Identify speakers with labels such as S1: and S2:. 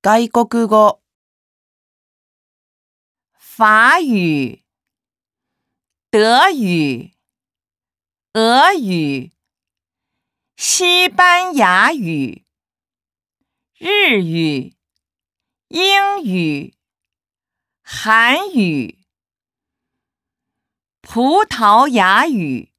S1: 外国語。
S2: 法语、德语、俄语、西班牙语、日语、英语、韩语、葡萄牙语。